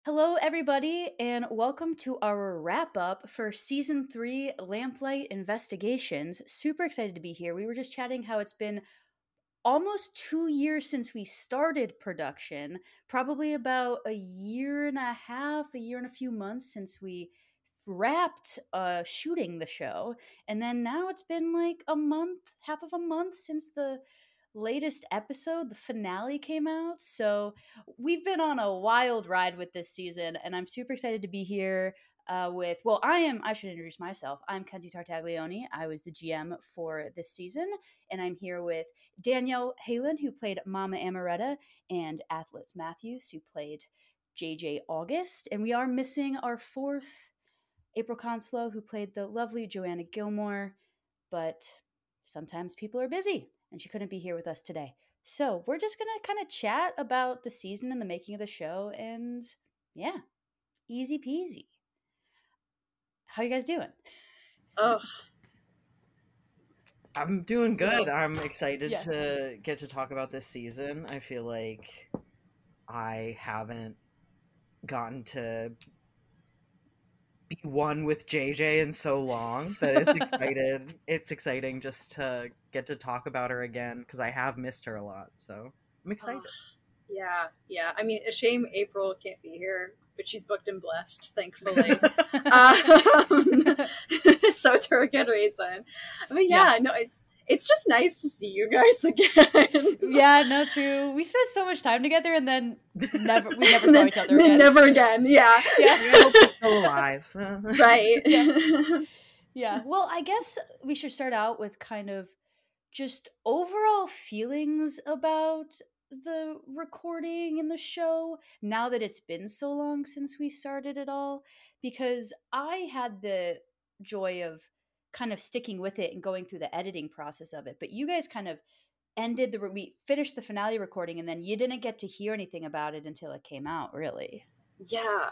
Hello, everybody, and welcome to our wrap up for season 3 Lamplight Investigations. Super excited to be here. We were just chatting how it's been almost 2 years since we started production, probably about a year and a half, a year and a few months since we wrapped shooting the show. And then now it's been like a month, half of a month since the latest episode, the finale came out. So we've been on a wild ride with this season, and I'm super excited to be here I should introduce myself. I'm Kenzie Tartaglione. I was the GM for this season, and I'm here with Danielle Halen, who played Mama Amaretta, and Atlas Matthews, who played JJ August. And we are missing our fourth, April Conslow, who played the lovely Joanna Gilmore, but sometimes people are busy, and she couldn't be here with us today. So we're just going to kind of chat about the season and the making of the show, and yeah, easy peasy. How you guys doing? Oh, I'm doing good. I'm excited to get to talk about this season. I feel like I haven't gotten to be one with JJ in so long that it's excited. It's exciting just to get to talk about her again because I have missed her a lot. So I'm excited. yeah. I mean, a shame April can't be here, but she's booked and blessed, thankfully. So it's her good reason. But no, it's just nice to see you guys again. Yeah, no, true. We spent so much time together, and then we never saw each other again. Never again. Yeah. I hope we're still alive. Right. Yeah. Well, I guess we should start out with kind of just overall feelings about the recording and the show now that it's been so long since we started it all, because I had the joy of kind of sticking with it and going through the editing process of it, but you guys kind of we finished the finale recording, and then you didn't get to hear anything about it until it came out, really. Yeah.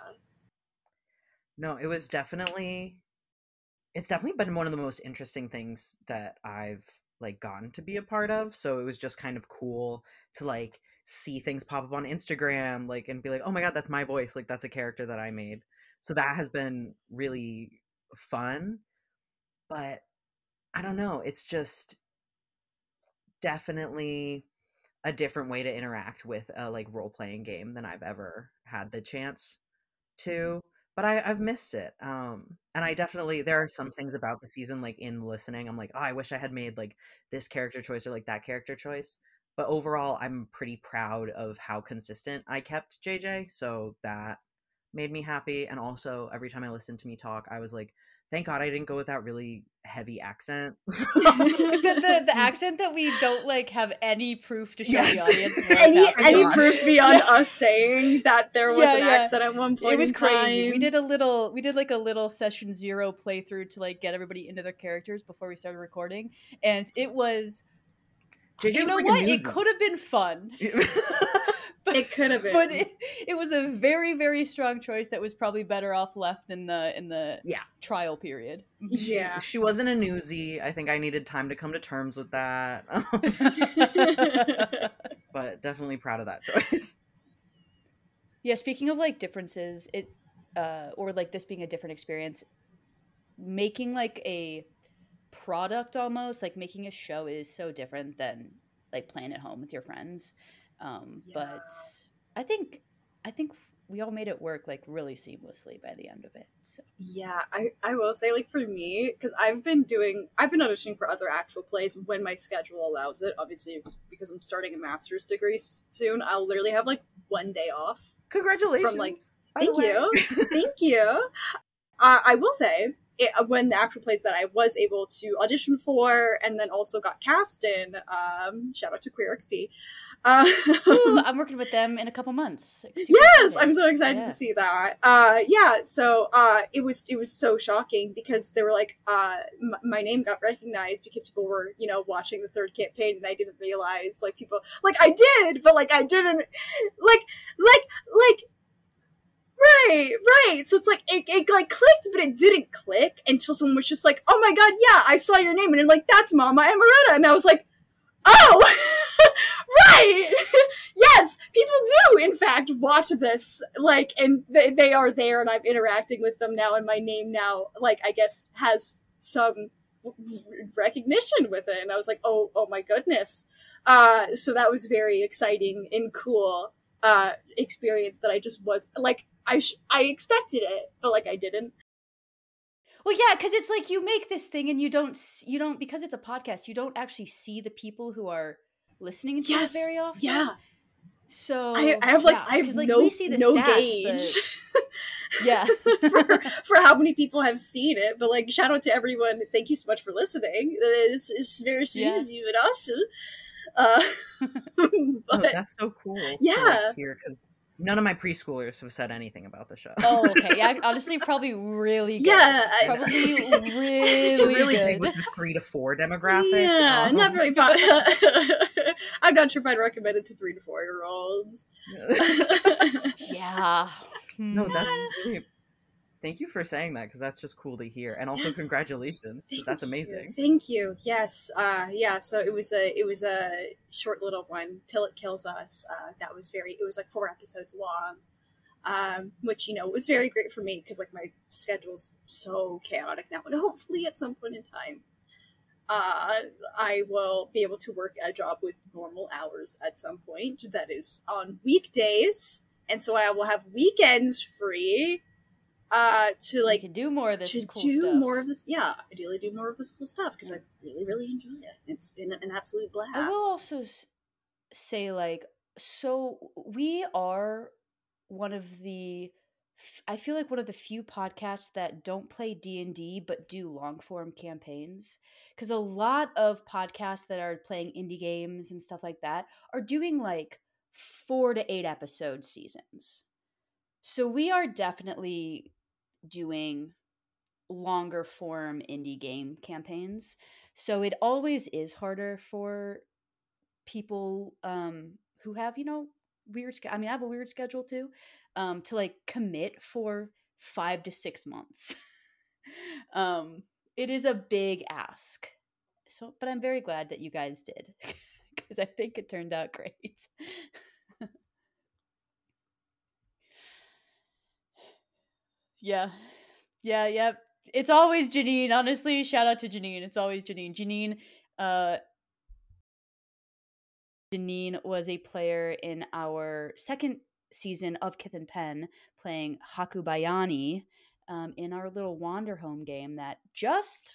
No, it's definitely been one of the most interesting things that I've gotten to be a part of. So it was just kind of cool to see things pop up on Instagram and be like, oh my god, that's my voice, that's a character that I made. So that has been really fun. But I don't know, it's just definitely a different way to interact with a role-playing game than I've ever had the chance to. But I've missed it. And I definitely, there are some things about the season, in listening, I'm like, oh, I wish I had made this character choice or that character choice. But overall, I'm pretty proud of how consistent I kept JJ. So that made me happy. And also, every time I listened to me talk, I was like, thank God I didn't go with that really heavy accent. the accent that we don't have any proof to show the audience. any proof beyond us saying that there was an accent at one point. It was crazy. We did a little session 0 playthrough to get everybody into their characters before we started recording, and it was. You know what? It could have been fun. It could have been, but it was a very, very strong choice that was probably better off left in the trial period. Yeah, she wasn't a newsie. I think I needed time to come to terms with that. But definitely proud of that choice. Yeah, speaking of differences, or this being a different experience, making a product almost making a show is so different than playing at home with your friends. But I think we all made it work really seamlessly by the end of it. So yeah, I will say for me, because I've been auditioning for other actual plays when my schedule allows it. Obviously, because I'm starting a master's degree soon, I'll literally have 1 day off. Congratulations! From thank you, thank you. I will say, when the actual plays that I was able to audition for and then also got cast in, shout out to Queer XP. Ooh, I'm working with them in a couple months. Yes, I'm so excited to see that. So it was so shocking because they were my name got recognized because people were watching the third campaign, and I didn't realize people I did, but I didn't Right. So it's it clicked, but it didn't click until someone was just oh my god, yeah, I saw your name, and that's Mama Amaretta, and I was like, oh, Right! Yes, people do, in fact, watch this, like, and they are there, and I'm interacting with them now, and my name now, like, I guess, has some recognition with it, and I was like, oh my goodness. So that was very exciting and cool experience that I just was, like, I expected it, but, like, I didn't. Well, yeah, because it's like you make this thing and you don't, because it's a podcast, you don't actually see the people who are listening to it very often. Yeah. So I have like, yeah, I have like, no, we see the no stats, gauge. But yeah. for how many people have seen it, but like, shout out to everyone. Thank you so much for listening. It's very sweet of you and awesome. But, oh, that's so cool. Yeah. To, like, hear, because none of my preschoolers have said anything about the show. Oh, okay. Yeah, honestly, probably really good. Yeah, probably really good. Big with the 3 to 4 demographic. Yeah, not very. I'm not sure if I'd recommend it to 3 to 4 year olds. Yeah. No, that's really. Thank you for saying that, because that's just cool to hear, and also congratulations, because that's amazing. Thank you. Yes. Yeah. So it was a short little one, Till It Kills Us. That was it was like 4 episodes long, which was very great for me because like my schedule's so chaotic now, and hopefully at some point in time, I will be able to work a job with normal hours at some point that is on weekdays, and so I will have weekends free. To like, you can do more of this cool do stuff. more of this, yeah. Ideally, do more of this cool stuff because I really enjoy it. It's been an absolute blast. I will also say, like, so we are one of the, I feel like one of the few podcasts that don't play D&D but do long form campaigns, because a lot of podcasts that are playing indie games and stuff like that are doing like 4 to 8 episode seasons. So we are definitely doing longer form indie game campaigns. So it always is harder for people who have, weird I mean, I have a weird schedule too, to like commit for 5 to 6 months. It is a big ask. So, but I'm very glad that you guys did, because I think it turned out great. Yeah. It's always Janine. Honestly, shout out to Janine. It's always Janine. Janine was a player in our second season of Kith and Pen, playing Hakubayani in our little Wanderhome game that just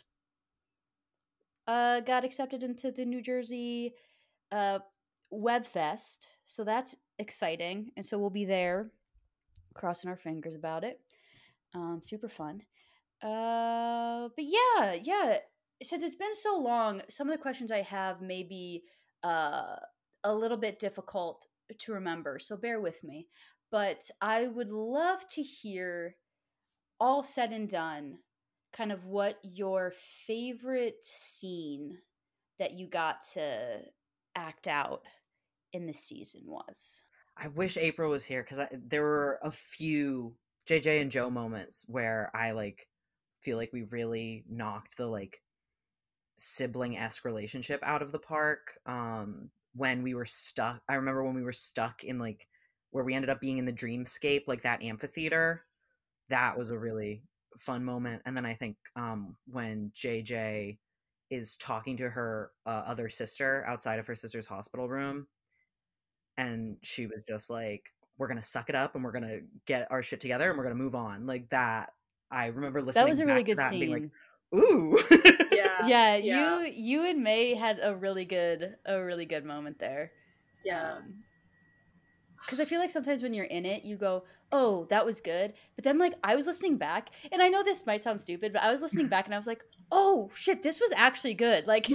got accepted into the New Jersey Webfest. So that's exciting. And so we'll be there, crossing our fingers about it. Super fun. But yeah. Since it's been so long, some of the questions I have may be a little bit difficult to remember, so bear with me. But I would love to hear, all said and done, kind of what your favorite scene that you got to act out in the season was. I wish April was here, because there were a few JJ and Joe moments where I like feel like we really knocked the like sibling-esque relationship out of the park. When we were stuck, I remember when we were stuck in like where we ended up being in the dreamscape, like that amphitheater. That was a really fun moment. And then I think when JJ is talking to her other sister outside of her sister's hospital room, and she was just like, we're gonna suck it up and we're gonna get our shit together and we're gonna move on. Like that, I remember listening. That was a really good scene. scene. Being like, ooh. Yeah. You and May had a really good moment there. Yeah. Because I feel like sometimes when you're in it, you go, oh, that was good. But then, like, I was listening back, and I know this might sound stupid, but I was listening back, and I was like, oh, shit, this was actually good. Like,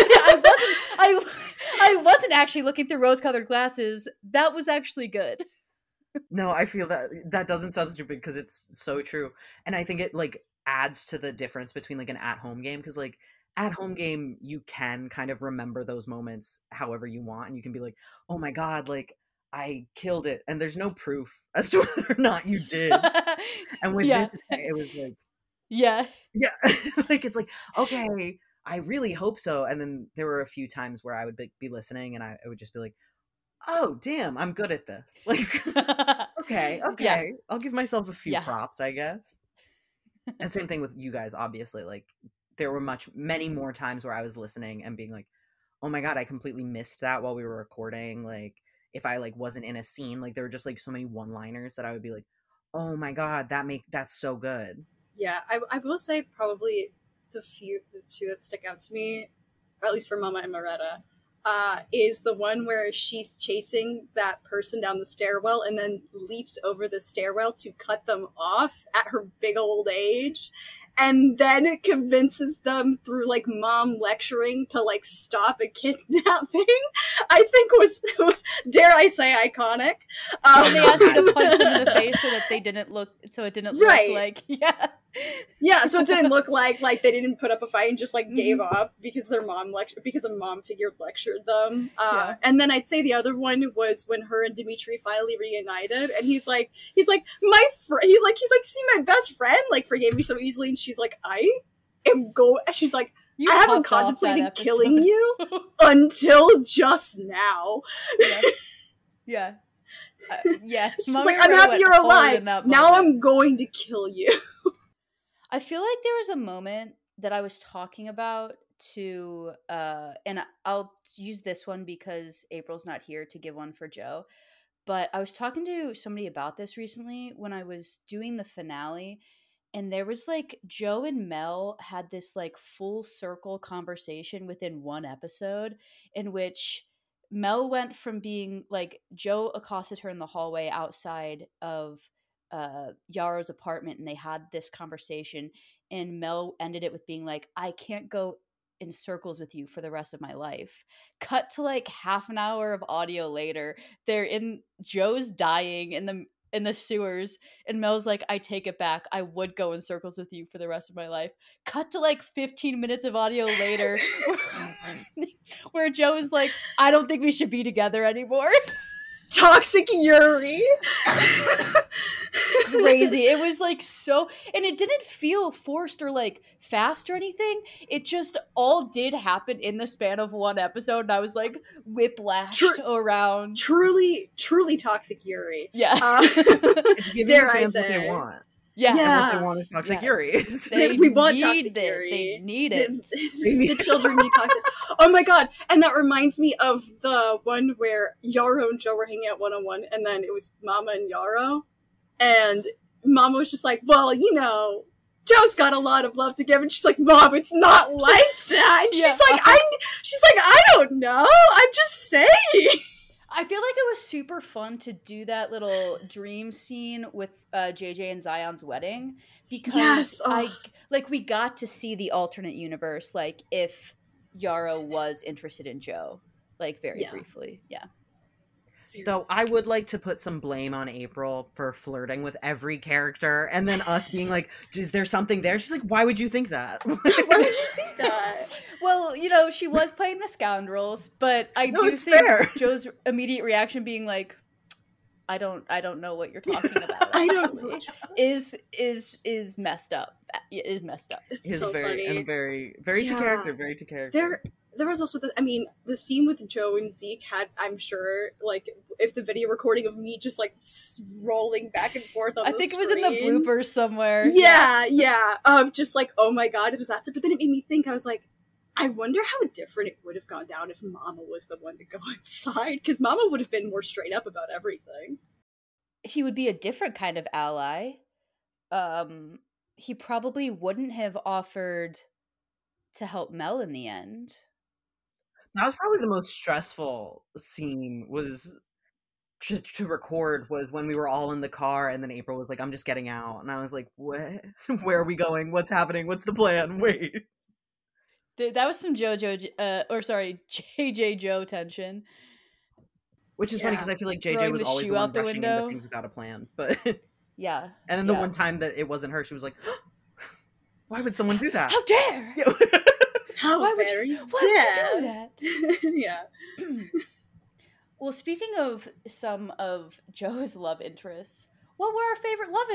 I wasn't actually looking through rose-colored glasses. That was actually good. No, I feel that doesn't sound stupid, because it's so true. And I think it, like, adds to the difference between, like, an at-home game, because, like, at-home game, you can kind of remember those moments however you want, and you can be like, oh my god, like, I killed it, and there's no proof as to whether or not you did. And with this, it was like, yeah, like, it's like, okay, I really hope so. And then there were a few times where I would be listening, and I would just be like, oh damn, I'm good at this. Like, okay, Yeah. I'll give myself a few Yeah. props, I guess. And same thing with you guys, obviously. Like, there were many more times where I was listening and being like, oh my god, I completely missed that while we were recording. Like, if I like wasn't in a scene, like there were just like so many one-liners that I would be like, oh my god, that's so good. Yeah, I will say probably the two that stick out to me, or at least for Mama and Moretta, is the one where she's chasing that person down the stairwell and then leaps over the stairwell to cut them off at her big old age. And then it convinces them through like mom lecturing to like stop a kidnapping. I think was, dare I say, iconic. And they asked her to punch them in the face so that they didn't look, so it didn't look like, yeah, so it didn't look like they didn't put up a fight and just like gave up because their mom because a mom figure lectured them. And then I'd say the other one was when her and Dimitri finally reunited, and he's like my friend. He's like see my best friend like forgave me so easily, and she's like she's like I haven't contemplated killing you until just now. Yeah. She's like, I'm happy you're alive. Now I'm going to kill you. I feel like there was a moment that I was talking about to, and I'll use this one because April's not here to give one for Joe, but I was talking to somebody about this recently when I was doing the finale, and there was like Joe and Mel had this like full circle conversation within one episode in which Mel went from being like, Joe accosted her in the hallway outside of Yarrow's apartment, and they had this conversation, and Mel ended it with being like, I can't go in circles with you for the rest of my life. Cut to like half an hour of audio later, they're in, Joe's dying in the sewers, and Mel's like, I take it back, I would go in circles with you for the rest of my life. Cut to like 15 minutes of audio later where Joe is like, I don't think we should be together anymore. Toxic Yuri. Crazy. It was like so, and it didn't feel forced or like fast or anything. It just all did happen in the span of one episode, and I was like whiplashed around. Truly Toxic Yuri. Yeah. Dare I say? What they want. Yeah. And what they want is Toxic Yuri. We want Toxic Yuri. They need it. The children need Toxic. Oh my god. And that reminds me of the one where Yarrow and Joe were hanging out one-on-one, and then it was Mama and Yarrow. And Mama was just like, well, you know, Joe's got a lot of love to give. And she's like, Mom, it's not like that. And she's like, I don't know. I'm just saying. I feel like it was super fun to do that little dream scene with JJ and Zion's wedding, because we got to see the alternate universe, like if Yarrow was interested in Joe, like very briefly. Yeah. So I would like to put some blame on April for flirting with every character, and then us being like, is there something there? She's like, why would you think that? Why would you think that? Well, you know, she was playing the scoundrels, but I do think fair. Joe's immediate reaction being like, I don't know what you're talking about. I don't know. Is messed up. Is messed up. It's so funny. And very to character, very to character. There was also the scene with Joe and Zeke had, I'm sure, like, if the video recording of me just like rolling back and forth on the screen. I think it was in the bloopers somewhere. Yeah. Of just like, oh my god, a disaster. But then it made me think, I was like, I wonder how different it would have gone down if Mama was the one to go inside, because Mama would have been more straight up about everything. He would be a different kind of ally. He probably wouldn't have offered to help Mel in the end. That was probably the most stressful scene was to record, was when we were all in the car and then April was like, I'm just getting out. And I was like, what? Where are we going? What's happening? What's the plan? Wait. That was some JJ Joe tension. Which is funny because I feel like JJ was always the one rushing into things without a plan. But yeah. And then the one time that it wasn't her, she was like, why would someone do that? How dare! Why would you do that? Yeah. Well, speaking of some of Joe's love interests, what were our favorite love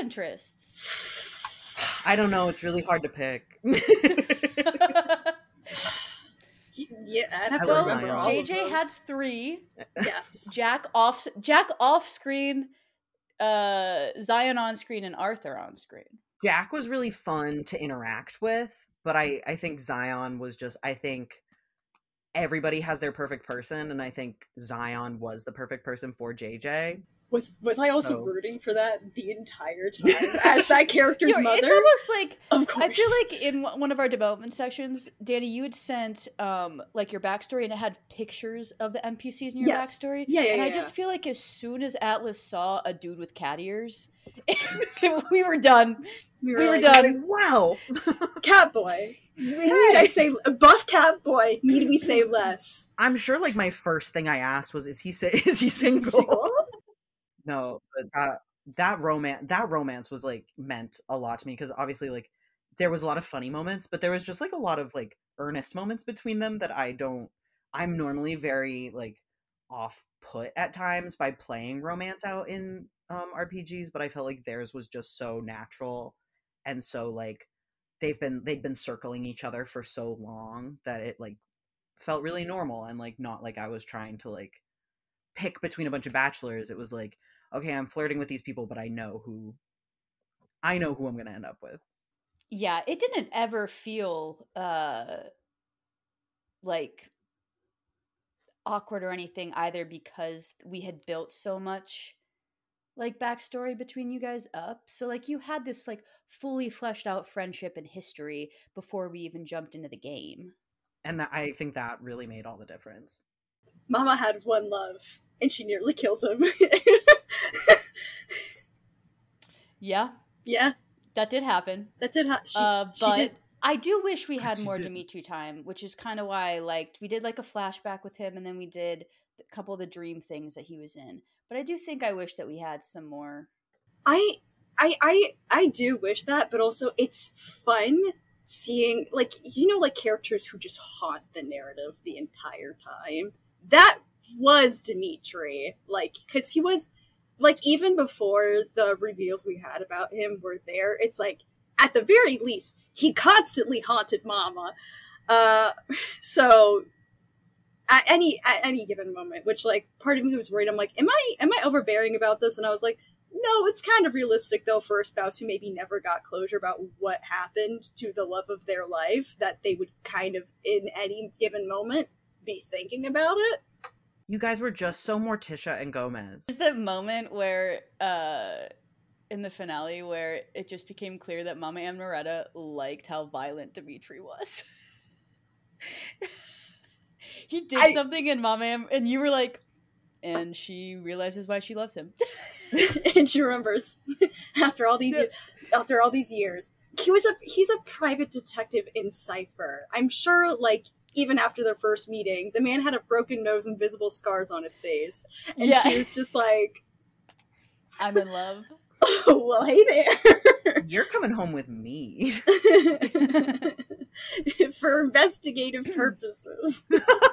interests? I don't know. It's really hard to pick. Yeah, I'd have I to love remember Zion. all of JJ them. had 3. Yes. Jack off screen, Zion on screen, and Arthur on screen. Jack was really fun to interact with, but I think Zion was just, I think everybody has their perfect person, and I think Zion was the perfect person for JJ. Was I also So- rooting for that the entire time as that character's It's mother? almost like, Of course. I feel like in one of our development sections, Danny, you had sent like your backstory, and it had pictures of the NPCs in your Yes. backstory. Yeah, and I just feel like as soon as Atlas saw a dude with cat ears, we were done. We were like, done. Wow. Catboy. Need I say buff Catboy? Need we say less? I'm sure like my first thing I asked was, is he single? Single? No, but that romance was like meant a lot to me, because obviously like there was a lot of funny moments, but there was just like a lot of like earnest moments between them that I'm normally very like off put at times by playing romance out in RPGs, but I felt like theirs was just so natural, and so like they'd been circling each other for so long that it like felt really normal, and like not like I was trying to like pick between a bunch of bachelors. It was like, okay, I'm flirting with these people, but I know who I'm gonna end up with. Yeah, it didn't ever feel like awkward or anything either, because we had built so much like backstory between you guys up. So like you had this like fully fleshed out friendship and history before we even jumped into the game. And I think that really made all the difference. Mama had one love, and she nearly killed him. Yeah, Yeah, that did happen. that did happen. She But did. I do wish we had She more did. Dimitri time, which is kind of why I liked. We did like a flashback with him, and then we did a couple of the dream things that he was in. But I do think I wish that we had some more. I do wish that, but also it's fun seeing like like characters who just haunt the narrative the entire time. That was Dimitri, like because he was like even before the reveals we had about him were there. It's like at the very least he constantly haunted Mama. So at any given moment, which like part of me was worried. I'm like, am I overbearing about this? And I was like, no, it's kind of realistic though for a spouse who maybe never got closure about what happened to the love of their life, that they would kind of in any given moment be thinking about it. You guys were just so Morticia and Gomez. There's that moment where in the finale where it just became clear that Mama Amaretta liked how violent Dimitri was. He did something and and you were like, and she realizes why she loves him. And she remembers after all these years. He's a private detective in Cypher. I'm sure like even after their first meeting, the man had a broken nose and visible scars on his face. And she was just like, I'm in love. Oh, well, hey there. You're coming home with me. For investigative purposes.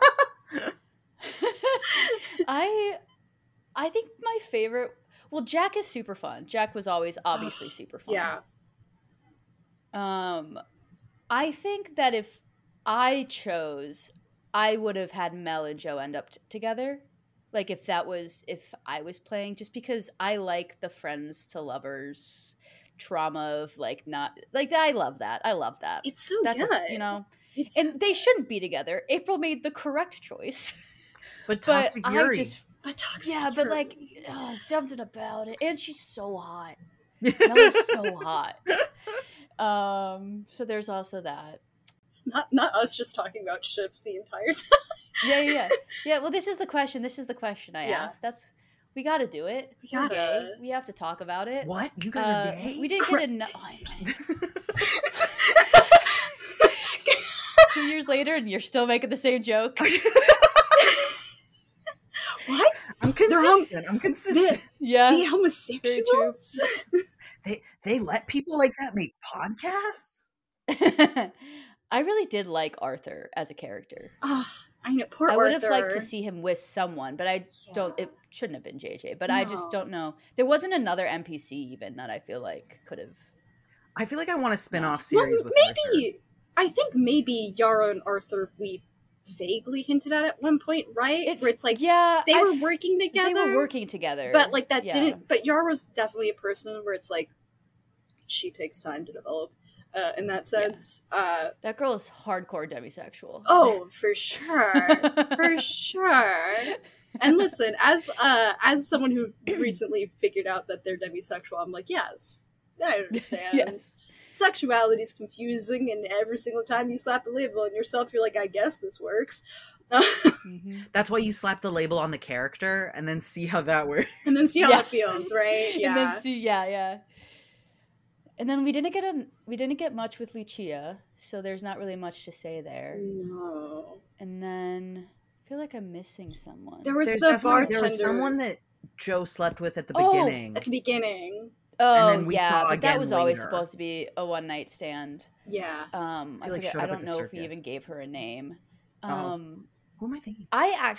I think my favorite, well, Jack is super fun. Jack was always obviously super fun. Yeah. I think that if I chose, I would have had Mel and Joe end up together. Like if I was playing, just because I like the friends to lovers trauma of like not like that. I love that. It's so That's good. And they shouldn't be together. April made the correct choice. But Toxic Yuri. But Toxic yeah, Yuri. but like something about it. And she's so hot. Mel's so hot. So there's also that. Not us just talking about ships the entire time. Yeah. Well, this is the question I asked. We got to do it. We're gay. We have to talk about it. What? You guys are gay? We didn't get enough. 2 years later, and you're still making the same joke. What? I'm consistent. Yeah. The homosexuals? They let people like that make podcasts? I really did like Arthur as a character. Oh, I know. Poor I Arthur. would have liked to see him with someone, but it shouldn't have been JJ. But I just don't know. There wasn't another NPC even that I feel like could have. I feel like I want a spin-off series with maybe. Arthur. I think maybe Yara and Arthur weep vaguely hinted at one point, right? Where it's like, yeah, they were working together. They were working together. But, like, that didn't... But Yara's definitely a person where it's like, she takes time to develop. In that sense. That girl is hardcore demisexual. Oh, for sure. For sure. And listen, as someone who recently figured out that they're demisexual, I'm like, yes, I understand. Yes. Sexuality is confusing, and every single time you slap a label on yourself, you're like, I guess this works. Mm-hmm. That's why you slap the label on the character and then see how that works. And then see how it feels, right? Yeah. And then see, yeah. And then we didn't get much with Lucia, so there's not really much to say there. No. And then I feel like I'm missing someone. There's the bartender. There was someone that Joe slept with at the beginning. At the beginning. Oh, and then we saw but again that was later. always supposed to be a one-night stand. Yeah. I forget, I don't know if we even gave her a name. Who am I thinking?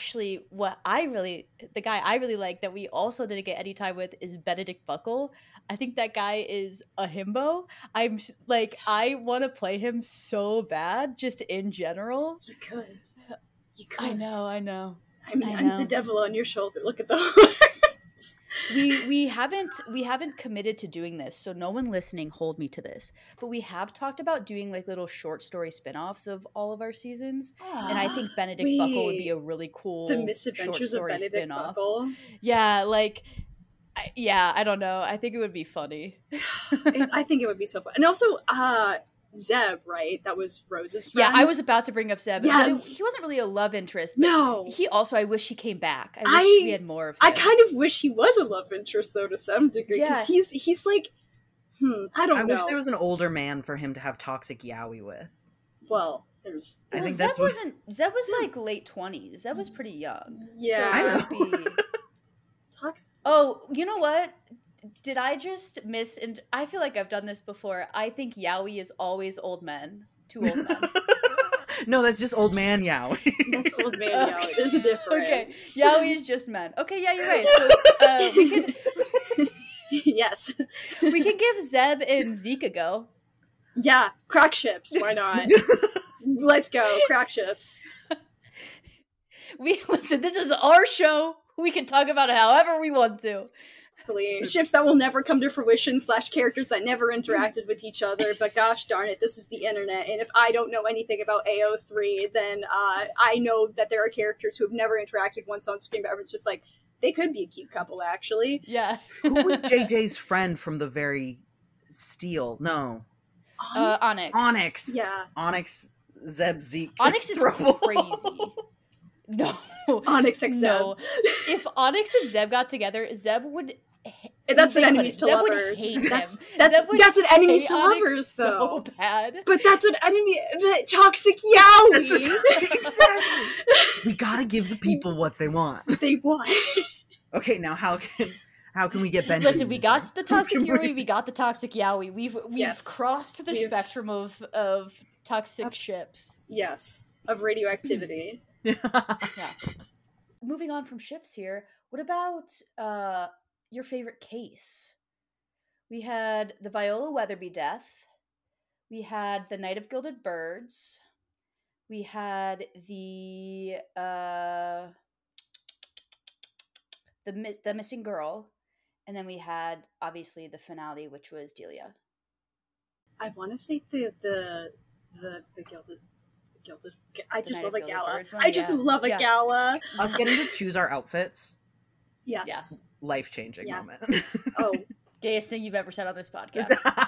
The guy I really like that we also didn't get any time with is Benedict Buckle. I think that guy is a himbo. I'm like, I want to play him so bad, just in general. You could. I know. I mean, I'm the devil on your shoulder. Look at the horns. We haven't committed to doing this, so no one listening hold me to this. But we have talked about doing like little short story spin-offs of all of our seasons. And I think Benedict Buckle would be a really cool The Misadventures of Benedict spin-off. Buckle. Yeah, like I don't know. I think it would be funny. I think it would be so fun. And also Zeb, right? That was Rose's friend. Yeah, I was about to bring up Zeb. Yes. He wasn't really a love interest. But no. I wish he came back. I wish we had more of him. I kind of wish he was a love interest, though, to some degree. Because he's like, I don't know. I wish there was an older man for him to have toxic yaoi with. Well, I think Zeb was like late 20s. Zeb was pretty young. Yeah. So I know. Toxic. Oh, you know what? Did I just miss? And I feel like I've done this before. I think yaoi is always old men. Two old men. No, that's just old man yaoi. That's old man yaoi. There's a difference. Okay, yaoi is just men. Okay, yeah, you're right. So we could. Yes. We can give Zeb and Zeke a go. Yeah, crack ships. Why not? Let's go, crack ships. Listen. This is our show. We can talk about it however we want to. Ships that will never come to fruition / characters that never interacted with each other, but gosh darn it, this is the internet, and if I don't know anything about AO3, then I know that there are characters who have never interacted once on screen, but everyone's just like, they could be a cute couple, actually. Yeah. Who was JJ's friend from the very Steel? No. Onyx. Yeah. Onyx, Zeb, Zeke. Onyx is crazy. No. Onyx and Zeb. No. If Onyx and Zeb got together, Zeb would... That's an enemies to lovers. That's an enemies to lovers, though. So bad. But that's an enemy. Toxic yaoi. Exactly. We gotta give the people what they want. They want. Okay, now how can we get Benji? Listen, we got the toxic yaoi. We got the toxic yaoi. We've crossed the spectrum of toxic ships. Yes, of radioactivity. Yeah. Moving on from ships here. What about your favorite case? We had the Viola Weatherby death. We had the Night of Gilded Birds. We had the missing girl, and then we had obviously the finale, which was Delia. I want to say the gilded. I just love a gala. I just love a gala. Us getting to choose our outfits. Yes. Yeah. Life-changing moment. Oh. Gayest thing you've ever said on this podcast.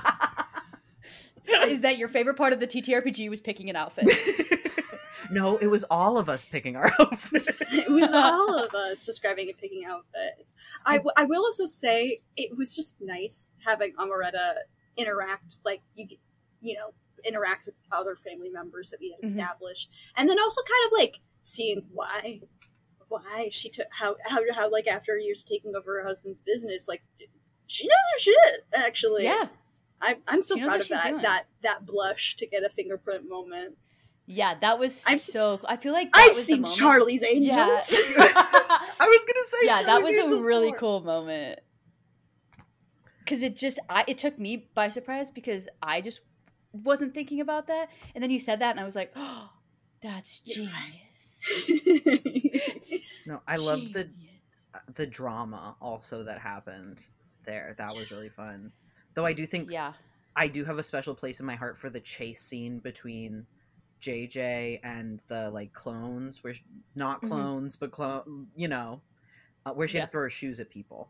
Is that your favorite part of the TTRPG was picking an outfit? No, it was all of us picking our outfits. It was all of us describing and picking outfits. I will also say it was just nice having Amaretta interact, like, interact with other family members that we had established. And then also kind of, like, seeing why she took, how like, after years of taking over her husband's business, like, she knows her shit, actually. Yeah. I'm so proud of that blush to get a fingerprint moment. Yeah, that was I feel like I've seen Charlie's Angels. Yeah. I was gonna say, yeah, that was a really cool moment. Because it took me by surprise because I just wasn't thinking about that, and then you said that, and I was like, oh, That's genius. No, I love the drama also that happened there. That was really fun. Though I do think I do have a special place in my heart for the chase scene between JJ and the like clones, where not clones but where she had to throw her shoes at people.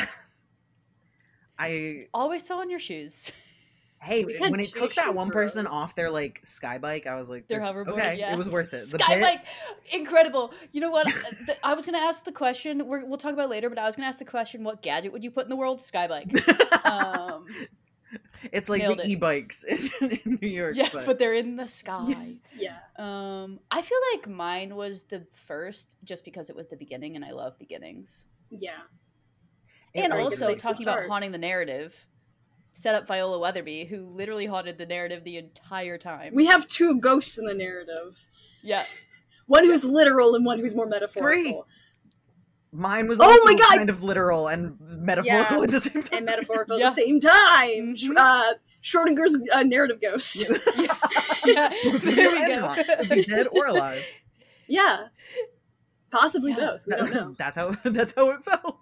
I always throwing your shoes. Hey, when it took that one person off their like sky bike, I was like, their hoverboard, okay, it was worth it. The sky bike, incredible. You know what? I was gonna ask the question. We'll talk about it later, but I was gonna ask the question: what gadget would you put in the world? Sky bike. It's like the e-bikes in New York. Yeah, but they're in the sky. Yeah. I feel like mine was the first, just because it was the beginning, and I love beginnings. Yeah. And also talking about haunting the narrative. Set up Viola Weatherby, who literally haunted the narrative the entire time. We have 2 ghosts in the narrative. Yeah. One who's literal and one who's more metaphorical. 3. Mine was also kind of literal and metaphorical at the same time. And metaphorical at the same time. Schrodinger's narrative ghost. Yeah. There we go. Be dead or alive. Yeah. Possibly both. We don't know. That's how it felt.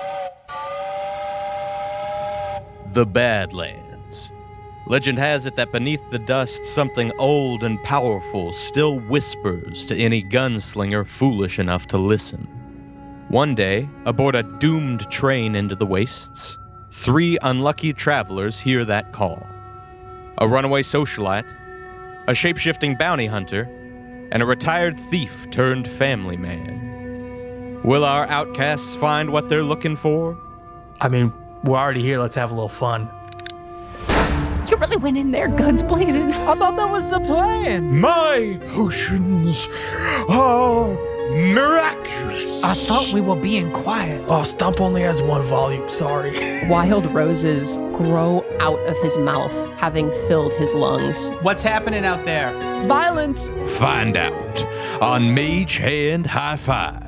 The Badlands. Legend has it that beneath the dust, something old and powerful still whispers to any gunslinger foolish enough to listen. One day, aboard a doomed train into the wastes, 3 unlucky travelers hear that call. A runaway socialite, a shape-shifting bounty hunter, and a retired thief turned family man. Will our outcasts find what they're looking for? I mean, we're already here, let's have a little fun. You really went in there, guns blazing. I thought that was the plan. My potions are miraculous. I thought we were being quiet. Oh, Stump only has 1 volume, sorry. Wild roses grow out of his mouth, having filled his lungs. What's happening out there? Violence. Find out on Mage Hand High Five.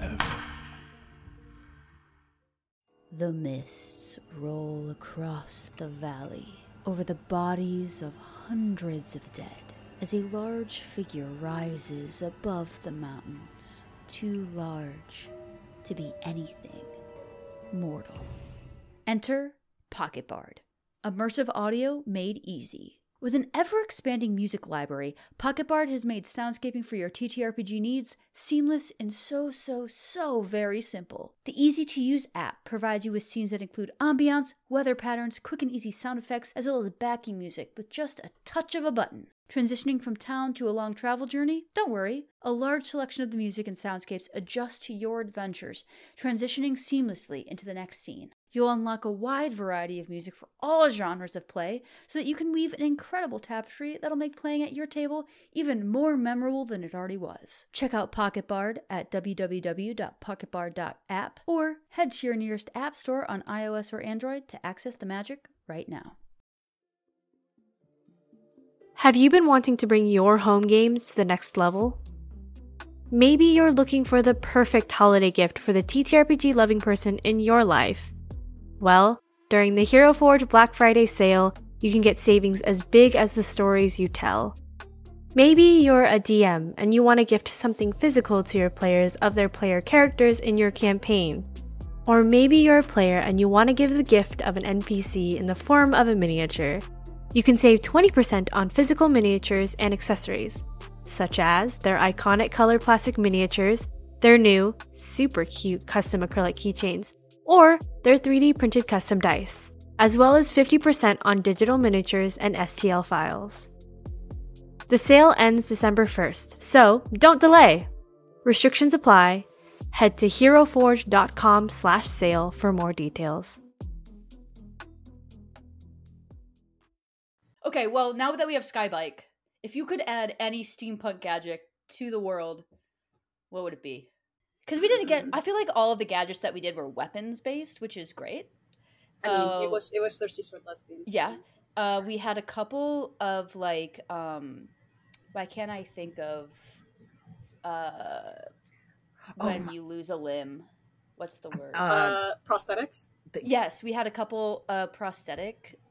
The mists roll across the valley over the bodies of hundreds of dead as a large figure rises above the mountains, too large to be anything mortal. Enter Pocket Bard, immersive audio made easy. With an ever-expanding music library, Pocket Bard has made soundscaping for your TTRPG needs seamless and so very simple. The easy-to-use app provides you with scenes that include ambiance, weather patterns, quick and easy sound effects, as well as backing music with just a touch of a button. Transitioning from town to a long travel journey? Don't worry. A large selection of the music and soundscapes adjust to your adventures, transitioning seamlessly into the next scene. You'll unlock a wide variety of music for all genres of play so that you can weave an incredible tapestry that'll make playing at your table even more memorable than it already was. Check out Pocket Bard at www.pocketbard.app or head to your nearest app store on iOS or Android to access the magic right now. Have you been wanting to bring your home games to the next level? Maybe you're looking for the perfect holiday gift for the TTRPG loving person in your life. Well, during the Hero Forge Black Friday sale, you can get savings as big as the stories you tell. Maybe you're a DM and you want to gift something physical to your players of their player characters in your campaign. Or maybe you're a player and you want to give the gift of an NPC in the form of a miniature. You can save 20% on physical miniatures and accessories, such as their iconic color plastic miniatures, their new, super cute custom acrylic keychains, or their 3D printed custom dice, as well as 50% on digital miniatures and STL files. The sale ends December 1st, so don't delay! Restrictions apply. Head to heroforge.com/sale for more details. Okay, well, now that we have Skybike, if you could add any steampunk gadget to the world, what would it be? Because we didn't get, I feel like all of the gadgets that we did were weapons based, which is great. I mean, it was Thirsty Sword Lesbians. Yeah. We had a couple of like, why can't I think of when you lose a limb? What's the word? Prosthetics? Yes, we had a couple prosthetic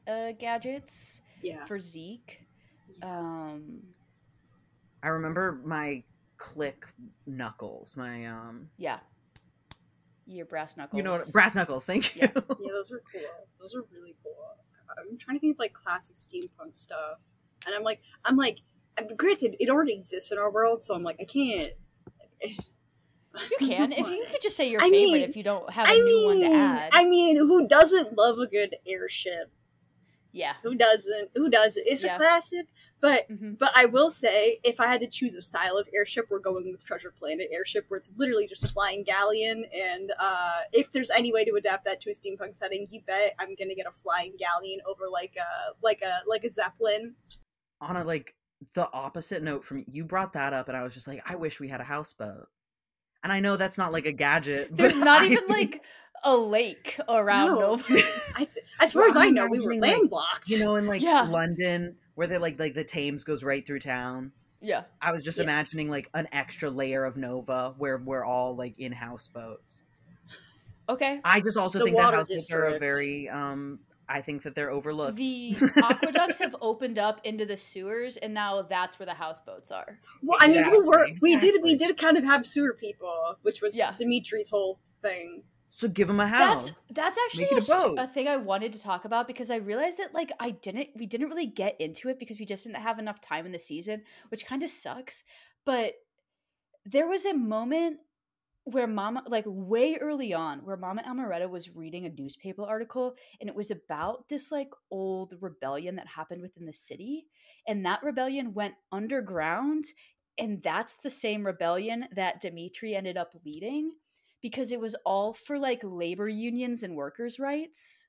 gadgets for Zeke. I remember my click knuckles. My Yeah. Your brass knuckles. You know what? Brass knuckles. Thank you. Yeah. Yeah, those were cool. Those are really cool. I'm trying to think of like classic steampunk stuff, and I'm like, granted, it already exists in our world, so I'm like, I can't. You can. If you could just say your favorite if you don't have a new one to add. I mean, who doesn't love a good airship? Yeah. Who doesn't? It's a classic. But I will say, if I had to choose a style of airship, we're going with Treasure Planet airship, where it's literally just a flying galleon. And if there's any way to adapt that to a steampunk setting, you bet I'm gonna get a flying galleon over like a zeppelin. On a like the opposite note from you brought that up, and I was just like, I wish we had a houseboat. And I know that's not like a gadget. There's not even like a lake around Nova. As far as I know, we were landlocked. Like, in like London, where they like the Thames goes right through town. Yeah. I was just imagining like an extra layer of Nova where we're all like in houseboats. Okay. I just also think that houseboats are a very I think that they're overlooked. The aqueducts have opened up into the sewers, and now that's where the houseboats are. Well, exactly. I mean, we did kind of have sewer people, which was Dimitri's whole thing. So give them a house. That's actually a thing I wanted to talk about, because I realized that like we didn't really get into it because we just didn't have enough time in the season, which kind of sucks. But there was a moment where Mama, like way early on, where Mama Amaretta was reading a newspaper article, and it was about this like old rebellion that happened within the city, and that rebellion went underground, and that's the same rebellion that Dimitri ended up leading, because it was all for like labor unions and workers' rights.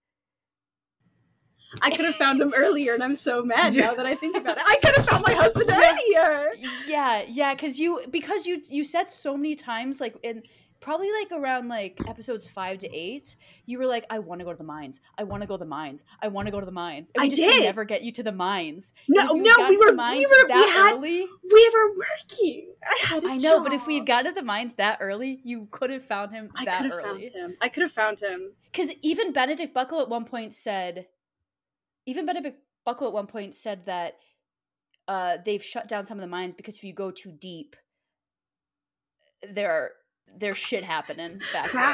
I could have found him earlier, and I'm so mad now that I think about it. I could have found my husband earlier. Yeah, because you said so many times, like in probably like around like episodes 5 to 8, you were like, I want to go to the mines. I want to go to the mines. I want to go to the mines. And we just could never get you to the mines. We were working. I know, but if we had gotten to the mines that early, you could have found him that early. I could have found him. Because even Benedict Buckle at one point said that they've shut down some of the mines because if you go too deep, there's shit happening back there.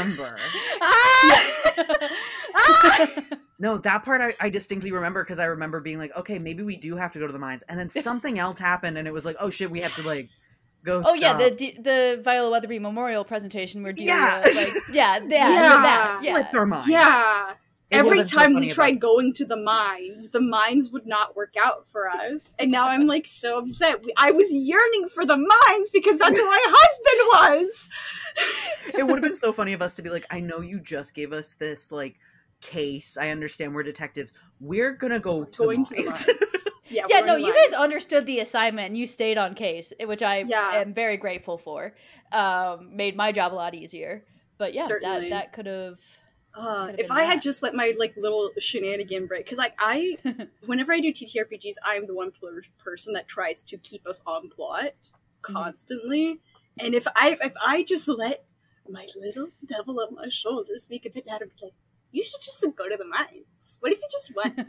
I remember. No, that part I distinctly remember, because I remember being like, okay, maybe we do have to go to the mines, and then something else happened, and it was like, oh shit, we have to like go. Oh stop. Yeah, the Viola Weatherby Memorial presentation where Delia, flipped our mind. Yeah. Every time we tried going to the mines would not work out for us. And now I'm like so upset. I was yearning for the mines because that's where my husband was. It would have been so funny of us to be like, I know you just gave us this like case. I understand we're detectives. We're gonna go to the mines. You guys understood the assignment and you stayed on case, which I am very grateful for. Made my job a lot easier. But yeah, that could have... if I had just let my like little shenanigan break, because like I whenever I do TTRPGs, I'm the one person that tries to keep us on plot constantly, and if I just let my little devil on my shoulder speak a bit out of like, you should just go to the mines. What if you just went?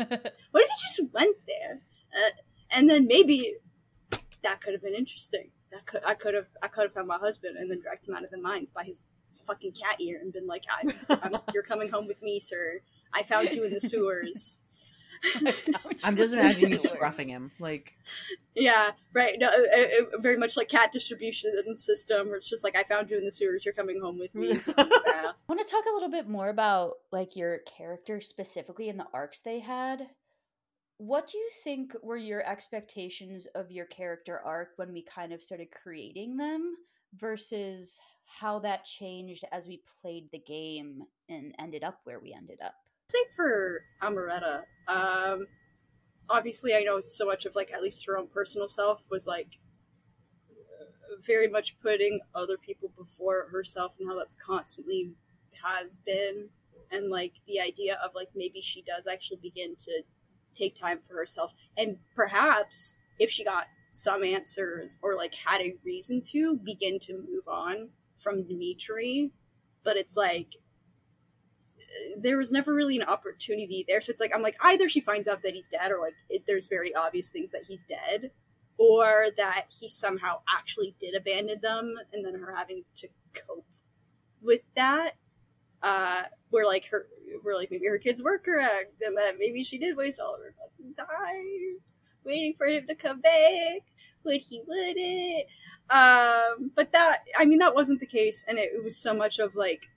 There, and then maybe that could have been interesting. I could have found my husband and then dragged him out of the mines by his fucking cat ear and been like, you're coming home with me, sir. I found you in the sewers. I'm just imagining you scruffing him, like. Yeah, right. No, very much like cat distribution system, where it's just like, I found you in the sewers. You're coming home with me. I want to talk a little bit more about like your character specifically and the arcs they had. What do you think were your expectations of your character arc when we kind of started creating them versus how that changed as we played the game and ended up where we ended up? Say for Amaretta, obviously I know so much of like at least her own personal self was like very much putting other people before herself, and how that's constantly has been, and like the idea of like maybe she does actually begin to take time for herself, and perhaps if she got some answers or like had a reason to begin to move on from Dimitri, but it's like there was never really an opportunity there. So it's like I'm like, either she finds out that he's dead, or like there's very obvious things that he's dead, or that he somehow actually did abandon them, and then her having to cope with that. Where like maybe her kids were correct, and that maybe she did waste all of her fucking time waiting for him to come back, but he wouldn't. But that wasn't the case, and it was so much of like,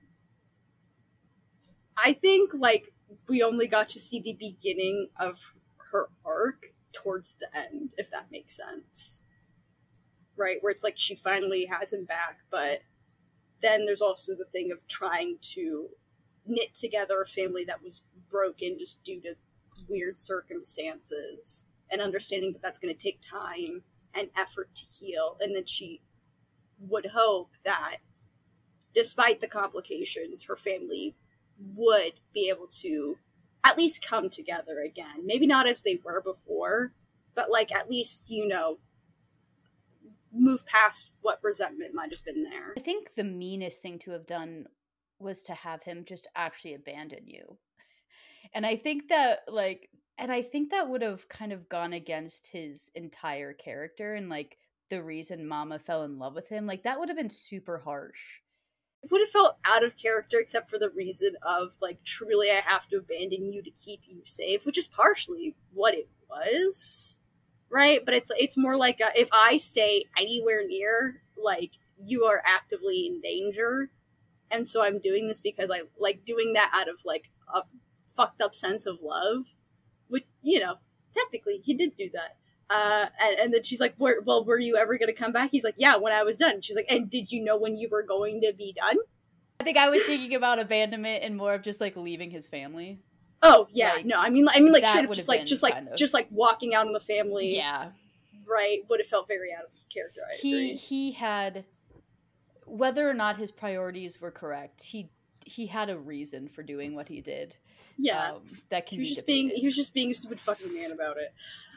I think like we only got to see the beginning of her arc towards the end, if that makes sense. Right? Where it's like she finally has him back, but then there's also the thing of trying to knit together a family that was broken just due to weird circumstances, and understanding that that's going to take time and effort to heal. And then she would hope that despite the complications, her family would be able to at least come together again. Maybe not as they were before, but like at least, you know, move past what resentment might have been there. I think the meanest thing to have done was to have him just actually abandon you. And I think that would have kind of gone against his entire character and like the reason Mama fell in love with him. Like that would have been super harsh. It would have felt out of character except for the reason of like, truly I have to abandon you to keep you safe, which is partially what it was. Right? But it's more like if I stay anywhere near, like, you are actively in danger. And so I'm doing this because I like doing that out of like a fucked up sense of love. Which, you know, technically he did do that. And then she's like, were you ever going to come back? He's like, yeah, when I was done. She's like, and did you know when you were going to be done? I think I was thinking about abandonment and more of just like leaving his family. Oh yeah, like, no, I mean like should have just like walking out on the family. Yeah, right. Would have felt very out of character. I agree. He had, whether or not his priorities were correct, he had a reason for doing what he did. Yeah, that can he was be just debated. He was just being a stupid fucking man about it.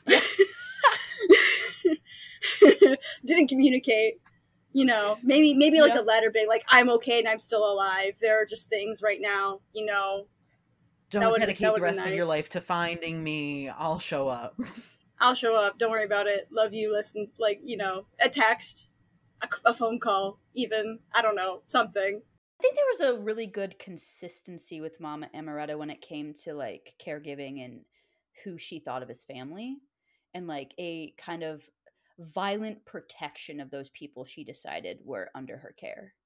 Didn't communicate. You know, maybe like a letter being like, I'm okay and I'm still alive. There are just things right now, you know. Don't dedicate the rest of your life to finding me. I'll show up. I'll show up. Don't worry about it. Love you. Listen, like, you know, a text, a phone call, even. I don't know, something. I think there was a really good consistency with Mama Amaretta when it came to, like, caregiving and who she thought of his family. And, like, a kind of violent protection of those people she decided were under her care.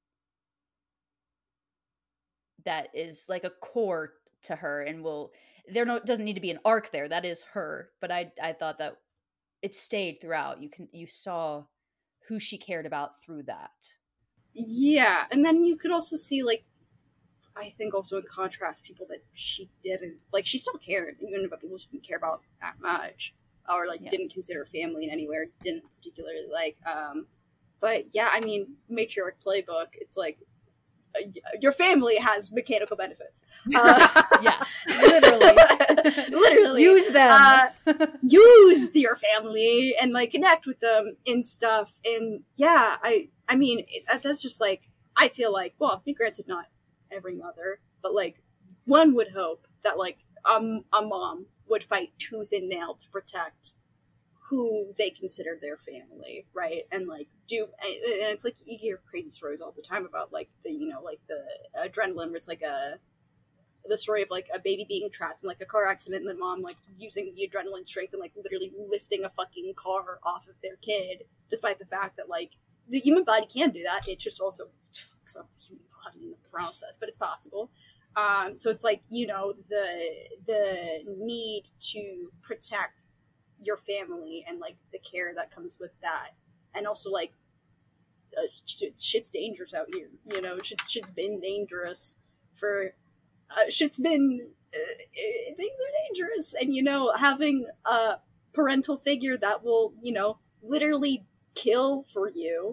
That is, like, a core to her, and doesn't need to be an arc there. That is her, but I thought that it stayed throughout. You saw who she cared about through that. Yeah, and then you could also see, like, I think also in contrast, people that she didn't like. She still cared, even about people she didn't care about that much, or like didn't consider family in anywhere. Didn't particularly like. But yeah, I mean, matriarch playbook. It's like, your family has mechanical benefits. Yeah, literally. Use them. Use your family and like connect with them in stuff. And yeah, I mean, that's just like, I feel like, well, be granted, not every mother, but like one would hope that like a mom would fight tooth and nail to protect who they consider their family, right? And like and it's like you hear crazy stories all the time about like the, you know, like the adrenaline where it's like the story of like a baby being trapped in like a car accident and the mom like using the adrenaline strength and like literally lifting a fucking car off of their kid, despite the fact that like the human body can do that. It just also fucks up the human body in the process, but it's possible. So it's like, you know, the need to protect your family and like the care that comes with that, and also like shit's dangerous out here, you know. Shit's been dangerous for things are dangerous, and you know, having a parental figure that will, you know, literally kill for you,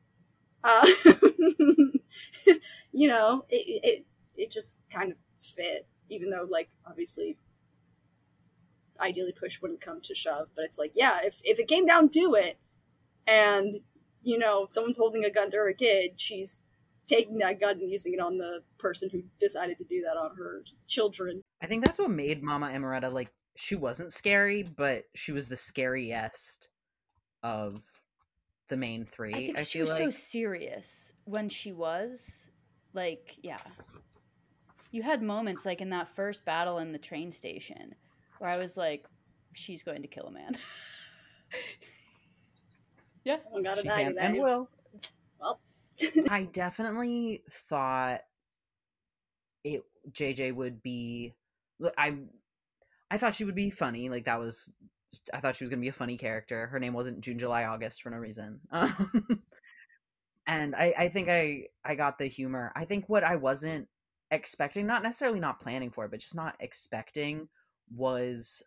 you know, it just kind of fit, even though like obviously ideally push wouldn't come to shove. But it's like, yeah, if it came down to it and, you know, someone's holding a gun to her kid, she's taking that gun and using it on the person who decided to do that on her children. I think that's what made Mama Amaretta, like, she wasn't scary, but she was the scariest of the main three. I think she feel was like so serious when she was like, yeah. You had moments like in that first battle in the train station where I was like, she's going to kill a man. Yeah. Someone gotta she die can today. and will. Well, I definitely thought JJ would be. I thought she would be funny. Like I thought she was gonna be a funny character. Her name wasn't June, July, August for no reason. And I think I got the humor. I think what I wasn't expecting, not necessarily not planning for, but just not expecting, was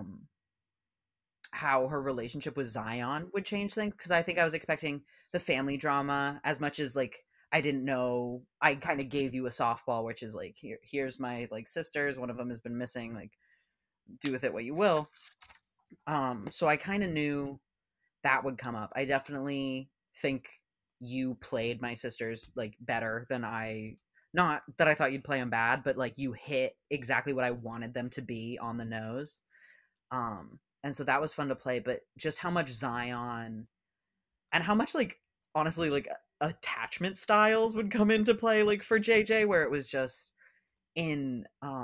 how her relationship with Zion would change things. Because I think I was expecting the family drama as much as like I didn't know. I kind of gave you a softball, which is like here's my like sisters. One of them has been missing. Like do with it what you will. So I kind of knew that would come up. I definitely think you played my sisters like better than not that I thought you'd play them bad, but like you hit exactly what I wanted them to be on the nose. And so that was fun to play, but just how much Zion and how much like honestly like attachment styles would come into play like for JJ, where it was just in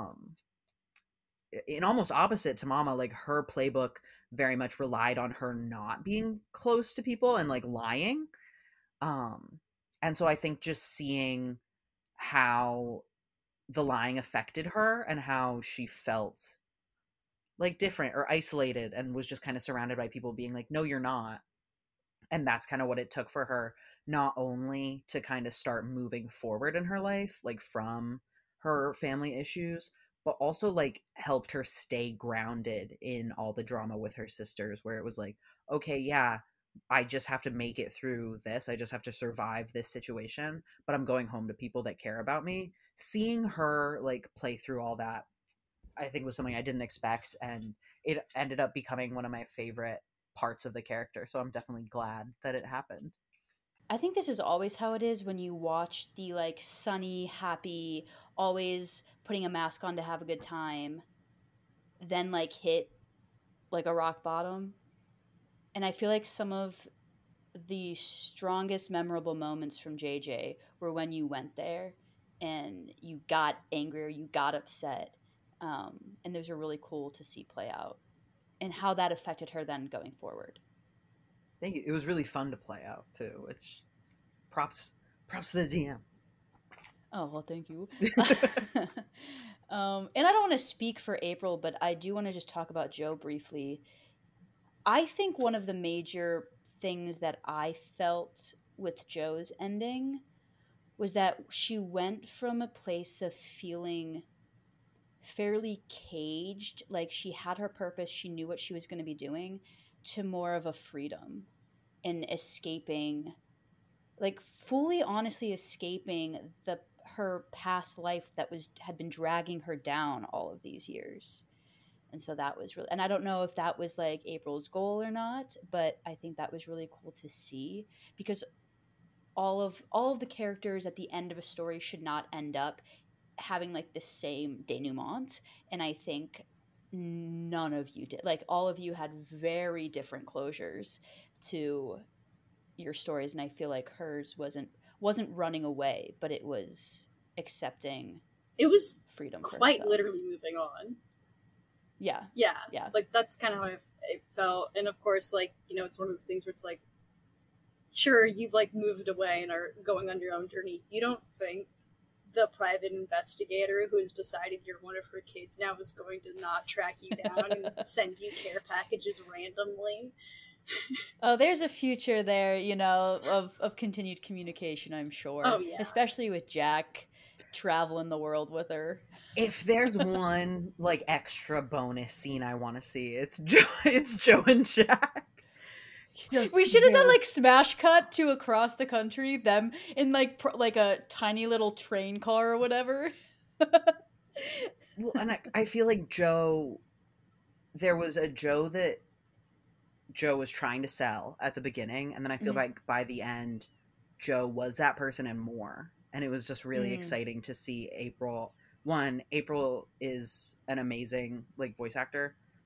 almost opposite to Mama, like her playbook very much relied on her not being close to people and like lying. And so I think just seeing how the lying affected her and how she felt like different or isolated and was just kind of surrounded by people being like, no, you're not. And that's kind of what it took for her, not only to kind of start moving forward in her life, like from her family issues, but also like helped her stay grounded in all the drama with her sisters, where it was like, okay, yeah, I just have to make it through this. I just have to survive this situation, but I'm going home to people that care about me. Seeing her like play through all that, I think was something I didn't expect, and it ended up becoming one of my favorite parts of the character. So I'm definitely glad that it happened. I think this is always how it is when you watch the like sunny, happy, always putting a mask on to have a good time, then like hit like a rock bottom. And I feel like some of the strongest memorable moments from JJ were when you went there and you got angry or you got upset. And those are really cool to see play out and how that affected her then going forward. Thank you. It was really fun to play out too, which props to the DM. Oh, well, thank you. And I don't want to speak for April, but I do want to just talk about Jo briefly. I think one of the major things that I felt with Jo's ending was that she went from a place of feeling fairly caged, like she had her purpose, she knew what she was going to be doing, to more of a freedom in escaping, like fully honestly escaping her past life that had been dragging her down all of these years. And so that was really, and I don't know if that was like April's goal or not, but I think that was really cool to see, because all of the characters at the end of a story should not end up having like the same denouement, and I think none of you did. Like all of you had very different closures to your stories, and I feel like hers wasn't running away, but it was accepting. It was freedom, quite literally moving on. Yeah. Like that's kind of how I felt, and of course, like, you know, it's one of those things where it's like, sure, you've like moved away and are going on your own journey. You don't think the private investigator who has decided you're one of her kids now is going to not track you down and send you care packages randomly. Oh, there's a future there, you know, of continued communication, I'm sure. Oh, yeah. Especially with Jack traveling the world with her. If there's one like extra bonus scene I want to see, it's Jo and Jack. We should have done like smash cut to across the country, them in like like a tiny little train car or whatever. Well, and I feel like Jo, there was a Jo that Jo was trying to sell at the beginning, and then I feel like by the end, Jo was that person and more, and it was just really exciting to see April. April is an amazing like voice actor,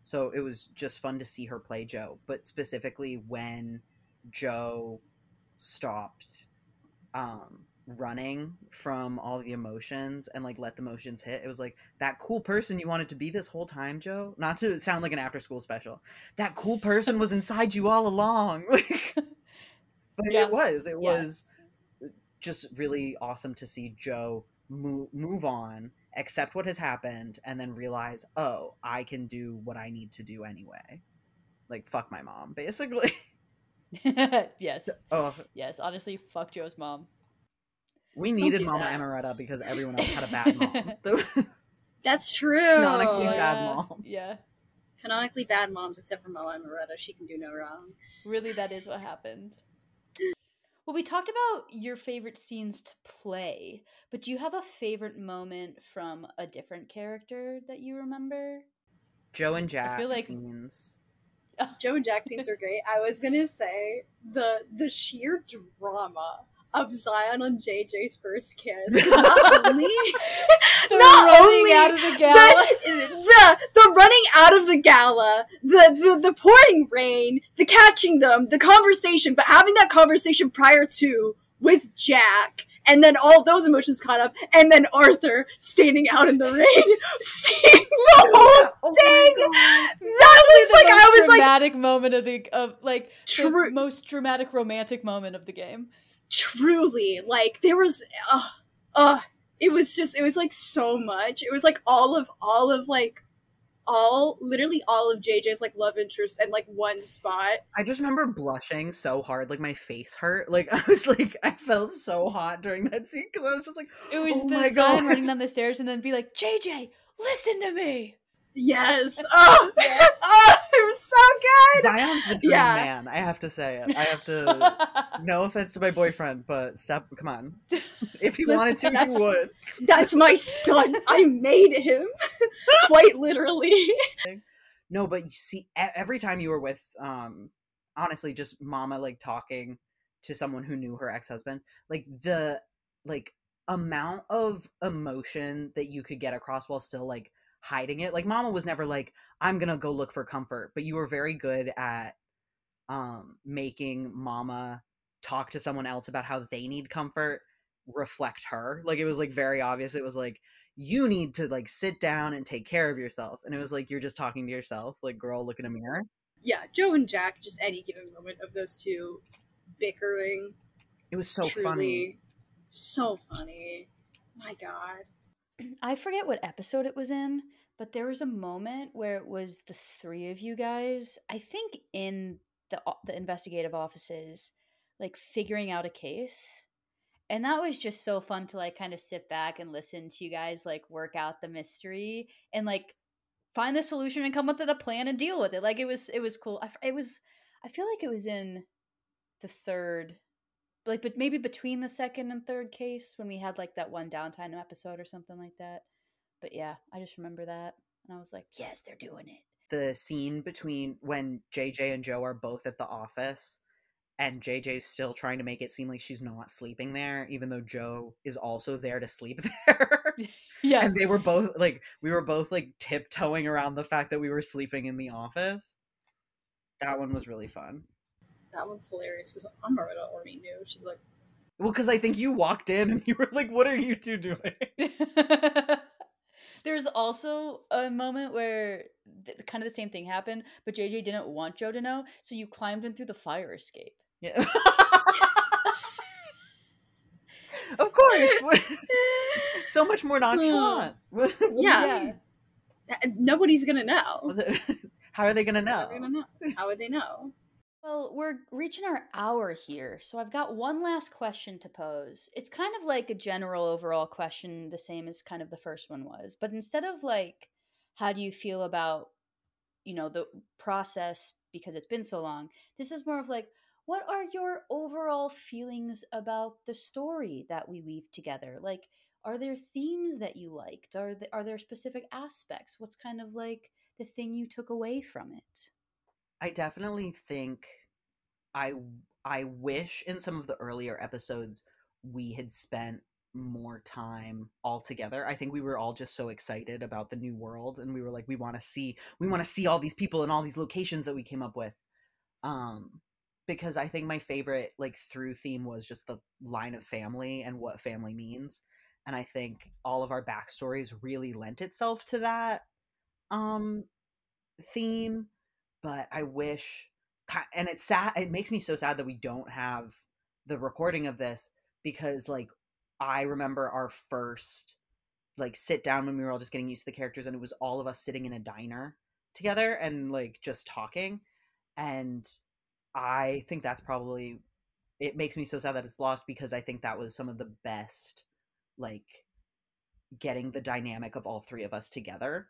So it was just fun to see her play Joe, but specifically when Joe stopped running from all the emotions and like let the emotions hit. It was like, that cool person you wanted to be this whole time, Joe. Not to sound like an after school special. That cool person was inside you all along. But Yeah. it was just really awesome to see Joe move on, accept what has happened, and then realize, oh, I can do what I need to do anyway. Like, fuck my mom, basically. Yes. Oh, Yes, honestly, fuck Joe's mom. we needed do Mama that. Emeretta because everyone else had a bad mom. That's true. Canonically Oh, bad yeah. mom. Yeah. Canonically bad moms, except for Mama Emeretta. She can do no wrong. Really, that is what happened. Well, we talked about your favorite scenes to play, but do you have a favorite moment from a different character that you remember? Joe and Jack feel like- scenes. Joe and Jack scenes were great. I was gonna say the sheer drama of Zion and JJ's first kiss. Not only, The not running only out of the gala. the running out of the gala, the pouring rain, the catching them, the conversation, but having that conversation prior to with Jack, and then all those emotions caught up, and then Arthur standing out in the rain, seeing the whole thing. That was like, I was like, dramatic moment the True. most dramatic romantic moment of the game. truly, like, there was, it was like so much. It was like literally all of JJ's like love interest in like one spot. I just remember blushing so hard, like my face hurt. Like I was like, I felt so hot during that scene because I was just like, It was oh the my Zion God. running down the stairs and then be like, JJ, listen to me. Yes. Oh, it was so good. Zion's the dream Yeah. man. I have to say it. I have to. No offense to my boyfriend, but come on. If he Listen, wanted to, he that's- would. That's my son. I made him. Quite literally. No, but you see, every time you were with, honestly, just Mama like talking to someone who knew her ex-husband, like the amount of emotion that you could get across while still like hiding it. Like Mama was never like, I'm gonna go look for comfort, but you were very good at making Mama talk to someone else about how they need comfort reflect her. Like it was like very obvious. It was like, you need to like sit down and take care of yourself, and it was like, you're just talking to yourself, like, girl, look in a mirror. Yeah, Joe and Jack, just any given moment of those two bickering. It was so truly funny. So funny. My God. I forget what episode it was in, but there was a moment where it was the three of you guys, I think in the investigative offices, like figuring out a case. And that was just so fun to like kind of sit back and listen to you guys like work out the mystery and like find the solution and come up with a plan and deal with it. Like it was cool. I feel like it was in the third, like, but maybe between the second and third case when we had like that one downtime episode or something like that. But yeah, I just remember that and I was like, yes, they're doing it. The scene between when JJ and Joe are both at the office and JJ's still trying to make it seem like she's not sleeping there, even though Joe is also there to sleep there. Yeah. And we were both like tiptoeing around the fact that we were sleeping in the office. That one was really fun. That one's hilarious because Amaretta already knew. She's like, well, because I think you walked in and you were like, what are you two doing? There's also a moment where kind of the same thing happened, but JJ didn't want Joe to know, so you climbed in through the fire escape. Yeah. Of course. So much more nonchalant. yeah. Nobody's gonna know. How are they gonna How know? would they know? Well, we're reaching our hour here, so I've got one last question to pose. It's kind of like a general overall question, the same as kind of the first one was, but instead of like, how do you feel about, the process because it's been so long, this is more of like, what are your overall feelings about the story that we weave together? Like, are there themes that you liked? Are there specific aspects? What's kind of like the thing you took away from it? I definitely think I wish in some of the earlier episodes we had spent more time all together. I think we were all just so excited about the new world, and we were like, we want to see all these people in all these locations that we came up with. Because I think my favorite like through theme was just the line of family and what family means. And I think all of our backstories really lent itself to that theme. But I wish, and it's sad, it makes me so sad that we don't have the recording of this, because like I remember our first like sit down when we were all just getting used to the characters, and it was all of us sitting in a diner together and like just talking. And I think that's probably, it makes me so sad that it's lost, because I think that was some of the best, like, getting the dynamic of all three of us together.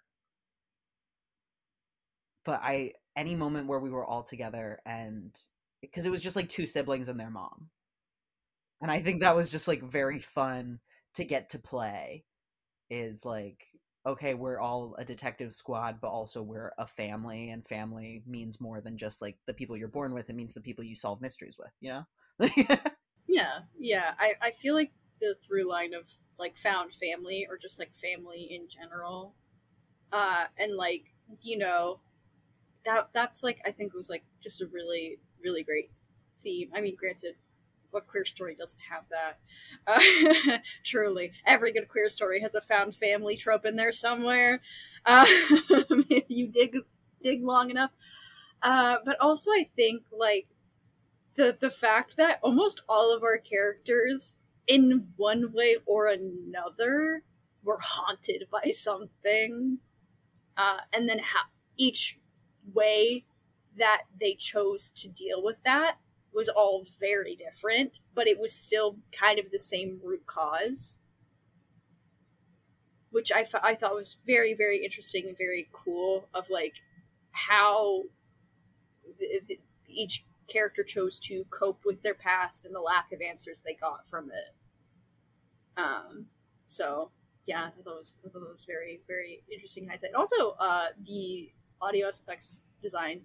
But any moment where we were all together, and because it was just like two siblings and their mom, and I think that was just like very fun to get to play, is like, okay, we're all a detective squad, but also we're a family, and family means more than just like the people you're born with. It means the people you solve mysteries with, you know? Yeah. I feel like the through line of like found family, or just like family in general, and like, you know, that's like, I think was like just a really, really great theme. I mean, granted, what queer story doesn't have that? Truly, every good queer story has a found family trope in there somewhere, if you dig long enough. But also, I think like the fact that almost all of our characters, in one way or another, were haunted by something, and then each way that they chose to deal with that was all very different, but it was still kind of the same root cause, which I thought was very, very interesting and very cool, of like how each character chose to cope with their past and the lack of answers they got from it. So yeah, I thought it was very, very interesting hindsight. And also, the audio effects design,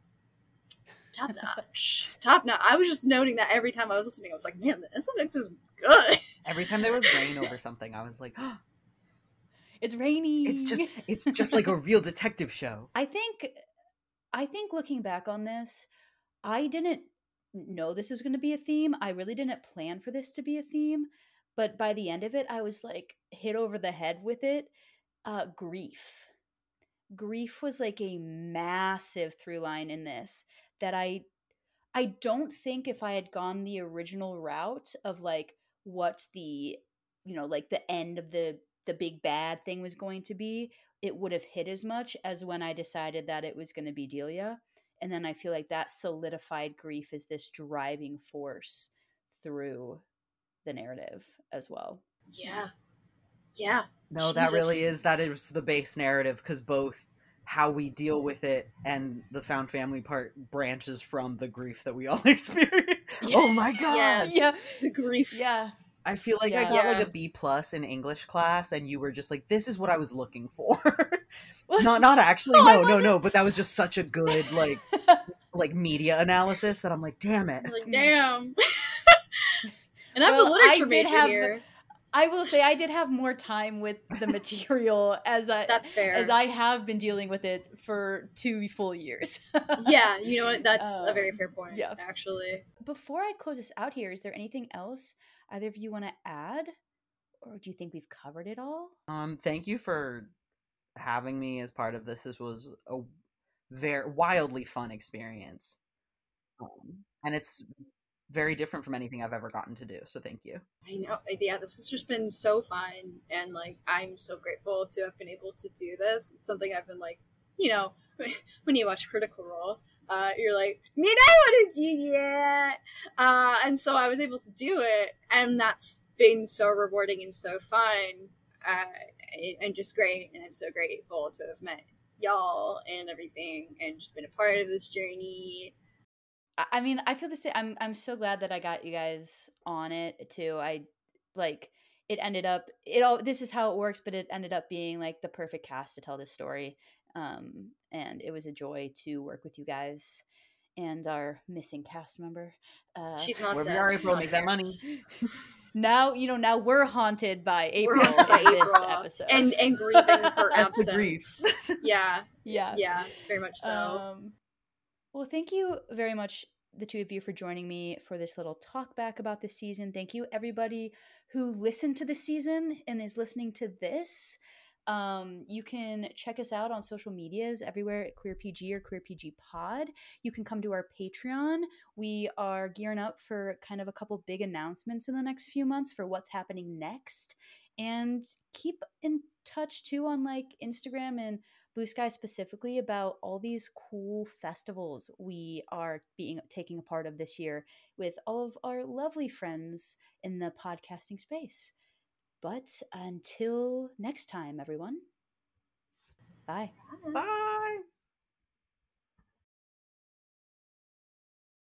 top notch. I was just noting that every time I was listening, I was like, man, the SFX is good. Every time there was rain over something, I was like, oh, it's raining. It's just like a real detective show. I think looking back on this, I didn't know this was going to be a theme. I really didn't plan for this to be a theme, but by the end of it, I was like hit over the head with it. Grief was like a massive through line in this, that I don't think if I had gone the original route of like what the, you know, like the end of the big bad thing was going to be, it would have hit as much as when I decided that it was going to be Delia. And then I feel like that solidified grief as this driving force through the narrative as well. Yeah. No, that is the base narrative, because both how we deal with it and the found family part branches from the grief that we all experience. Yeah. Oh my god. Yeah. The grief. Yeah. I feel like I got like a B+ in English class, and you were just like, this is what I was looking for. not actually, no, but that was just such a good like media analysis that I'm like, damn it. Like, damn. And I'm a literature major here. I will say I did have more time with the material that's fair, as I have been dealing with it for 2 full years. Yeah, you know what? That's a very fair point. Yeah, actually. Before I close this out here, is there anything else either of you want to add, or do you think we've covered it all? Thank you for having me as part of this. This was a very wildly fun experience, and it's very different from anything I've ever gotten to do, so thank you. I know. Yeah, this has just been so fun, and like I'm so grateful to have been able to do this. It's something I've been like, you know, when you watch Critical Role, you're like, man, I want to do that, and so I was able to do it, and that's been so rewarding and so fun, and just great. And I'm so grateful to have met y'all and everything, and just been a part of this journey. I mean, I feel the same. I'm so glad that I got you guys on it too. I like it ended up this is how it works, but it ended up being like the perfect cast to tell this story. And it was a joy to work with you guys. and our missing cast member. She's not Where we there. are, She's April, not make that there. money. Now we're haunted by We're April haunted by in this April episode. and grieving her That's the absence. Grease. Yeah, yeah, very much so. Well, thank you very much, the two of you, for joining me for this little talk back about this season. Thank you, everybody who listened to the season and is listening to this. You can check us out on social medias everywhere at QueerPG or QueerPG Pod. You can come to our Patreon. We are gearing up for kind of a couple big announcements in the next few months for what's happening next. And keep in touch too on like Instagram and Blue Sky specifically about all these cool festivals we are taking a part of this year with all of our lovely friends in the podcasting space. But until next time, everyone. Bye. Bye.